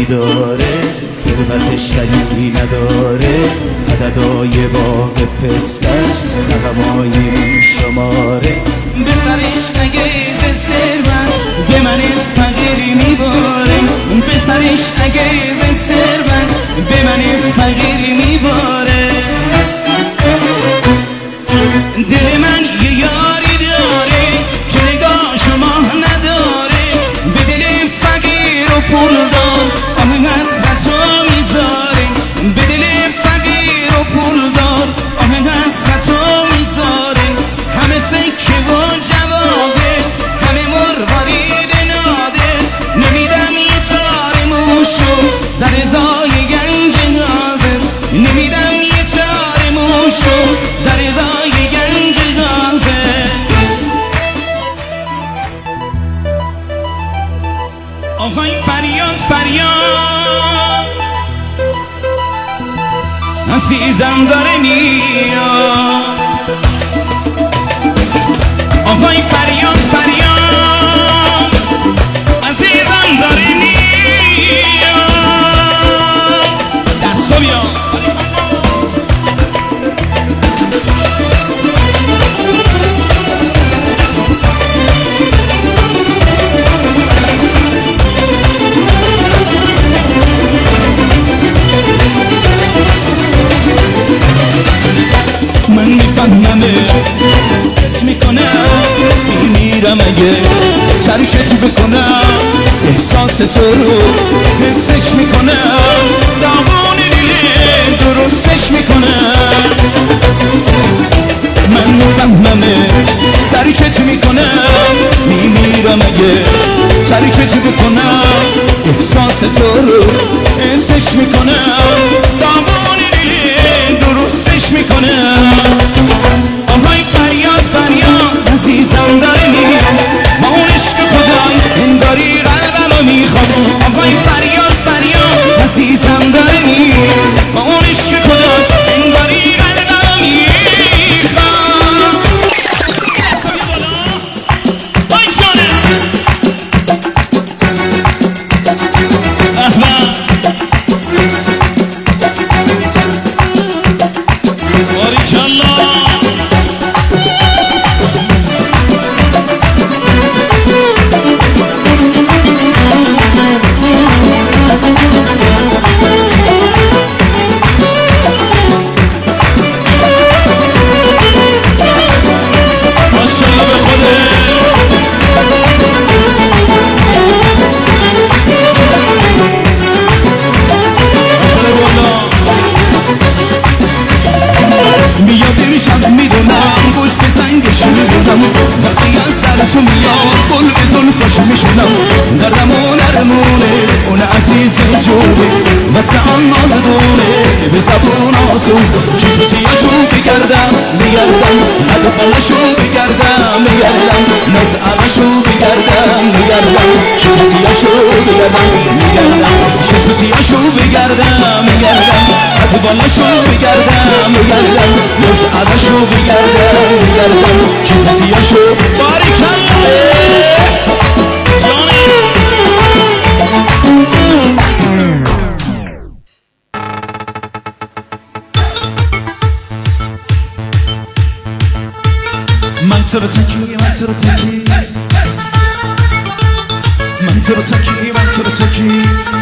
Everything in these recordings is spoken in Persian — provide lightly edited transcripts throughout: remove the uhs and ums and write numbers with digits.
یاری داره، ثروت شریکی نداره، عددای باغ پستش رقمای بی شماره. به سرش اگه ثروت به من فقیر میباره، به سرش اگه ثروت به من فقیر میباره. دل من یه یاری داره که نگاه شما نداره، به دل فقیر و پولدار آه حسرتو میذاره، به دل فقیر و پولدار آه حسرتو میذاره. همه سکه و جواده، همه مروارید ناده، نمیدم یه تار موشو در ازای گنج نازر، نمیدم یه تار موشو در ازای گنج نازر. آهای فریاد فریاد عزیزم داره میاد، آهای فریاد فریاد عزیزم داره میاد. دستو بیاد من میفهممه کت میکنم، میمیرم اگه شریکت بکنم، احساس تو رو حسش میکنم، داغون دل درستش میکنم. من میفهممه شریکت میکنم، میمیرم اگه شریکت بکنم، احساس تو رو حسش میکنم، داغون دل درستش میکنم. آهای فریاد فریاد عزیزم داره میاد، ما اون عشق خدای انگاری قلبمو میخواد. آهای فریاد فریاد عزیزم داره میاد، ما اون عشق خدای انگاری قلبمو میخواد. وای جانم وقتی از سر تو میاد گل به زلفش میشنم، درمون درمونه اون عزیز جونه، مثل آن نازدونه به زبون آسون. چشم سیاهشو بگردم میگردم، ادفلشو بگردم میگردم، نزعبشو بگردم میگردم، چشم سیاهشو بگردم میگردم، چشم سیاهشو بگردم میگردم، ادفلشو بگردم میگردم، نزعبشو بگردم میگردم، چشم سیاهشو. باریکالله جانی من تو رو تکی، من تو رو تکی، من تو رو تکی، من تو رو تکی.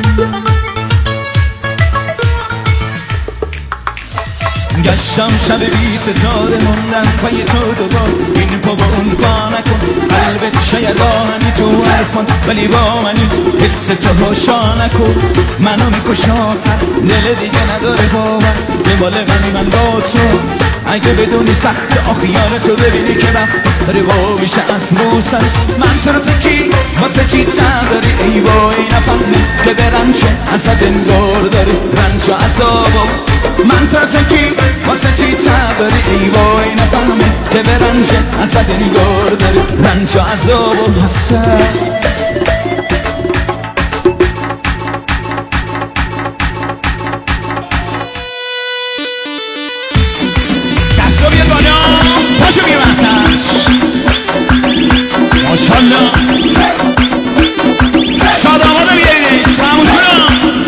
گشتم شب بی ستاره موندم پای تو دوبار، این پا با اون پا نکن، قلبت شاید راهنی تو حرفان ولی با منی، حس تو هاشا نکن، منو میکش آخر، دل دیگه نداره باور، دنبال من با تو، اگه بدونی سخت آخیار تو ببینی که وقت داره با میشه از روسن. من تو رو تکی واسه چی داری ای وای نفهمی که برم چه اصد انگار داری رنج و عذابو. من تو رو تکی واسه چی داری ای وای نفهمی که برم چه اصد انگار داری رنج و عذابو. حسن دستو بیاد بالا پاشو بیم اصلا ماشالله شاد آماده بیایش همون کنم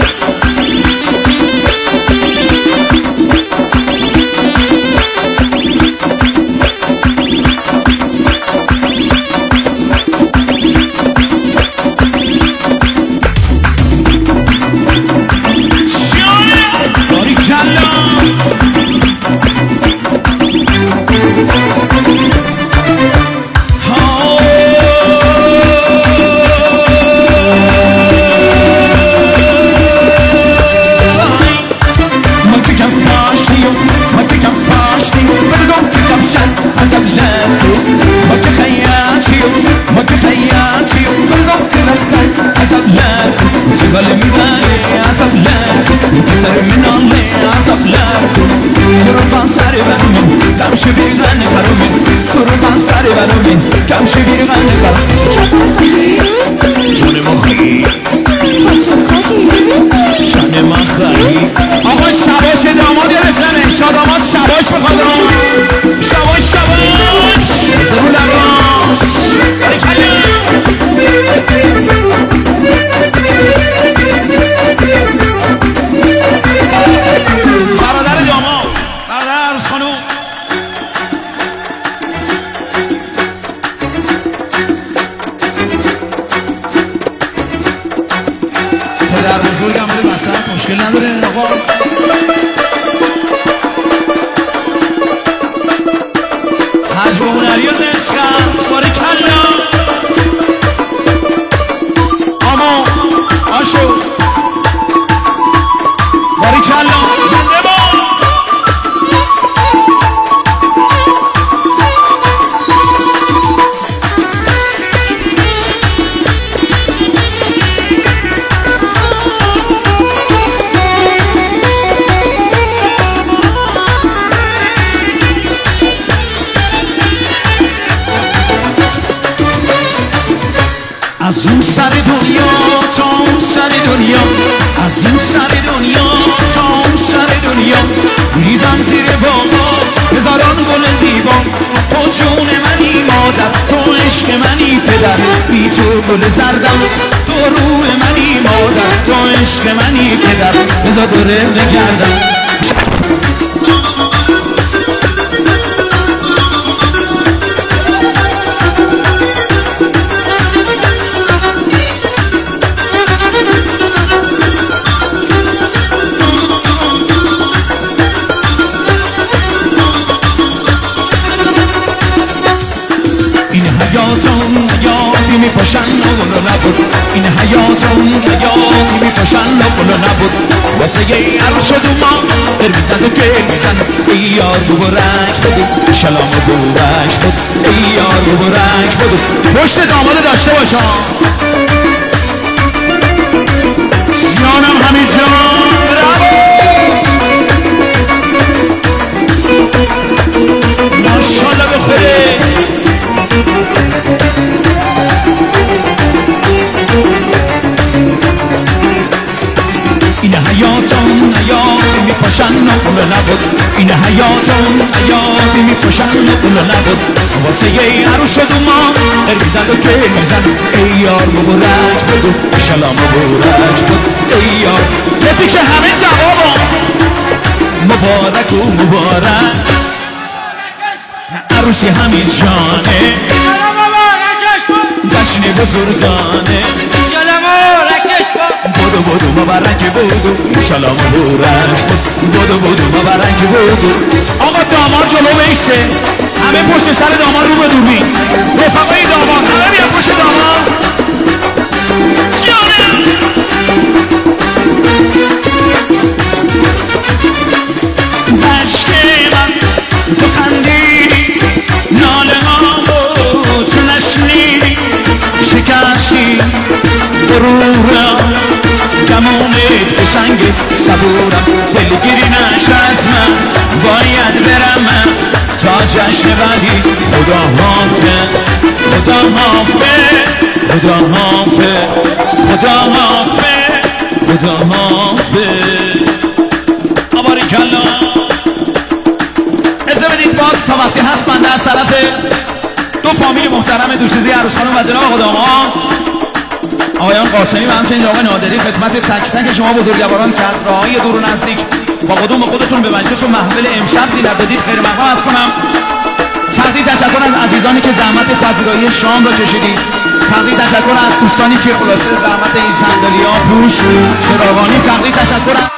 پدر بزرگم بده وسط، مشکل نداره آقا. حجم هنری و عشق است باریکلا. آما آشو باریکلا زنده با. از این سر دنیا تا اون سر دنیا، از این سر دنیا تا اون سر دنیا، میریزم زیر باغا هزاران گل زیبا. تو جون منی مادر، تو عشق منی پدر، بی تو گل زردم. تو روح منی مادر، تو عشق منی پدر، بذار دوره بگردم. حیاتی میپاشن و گلو نبود، این حیاتم حیاتی میپاشن و گلو نبود. واسه یه عروس و دوما برمیدن و گل میزن. ای یار مبارک بگو شلام مبارک بود، ای یار مبارک بگو. پشت داماد داشته باشم سیانم همین جان. برافو ماشالله بخوره. این حیاتم حیاتی میپاشن و گل نبود، این حیاتم حیاتی میپاشن و گل نبود. واسه یه عروس و دوما برمیدن و گل میزن. ای یار مبارک بگو شلام مبارک بود، ای یار. یکی که همه جوابا مبارک و مبارک. عروسی همین جانه جشن بزرگانه. بودو بودو مبارک بودو شلام مبارک بود، بودو بودو مبارک بودو. آقا داماد جلو بیسته، همه پشت سر داماد رو به دوربین. رفقای داماد همه بیان پشت داماد. جانم عشق من تو خندیدی، ناله ها تو نشنیدی، شکستی غرورم، گمونت به سنگ صبورم. دلگیری نش از من، باید برم من تا جشن بعدی. خدا حافظ خدا حافظ خدا حافظ خدا حافظ خدا حافظ. باریکلا. اجازه بدید باز تا وقتی هست بنده از طرف دو فامیل محترم دوشیزه عروس خانم و جناب آقا داماد آقایان قاسمی و همچنین آقای نادری، خدمت تک تک شما بزرگواران که از راههای دور و نزدیک با قدوم خودتون به مجلس و محفل امشب زینت دادید خیر مقام عرض کنم. تقدیر تشکر از عزیزانی که زحمت پذیرایی شام را کشیدید. تقدیر تشکر از دوستانی که خلاصه زحمت این صندلی‌ها پوش چراغانی. تقدیر تشکر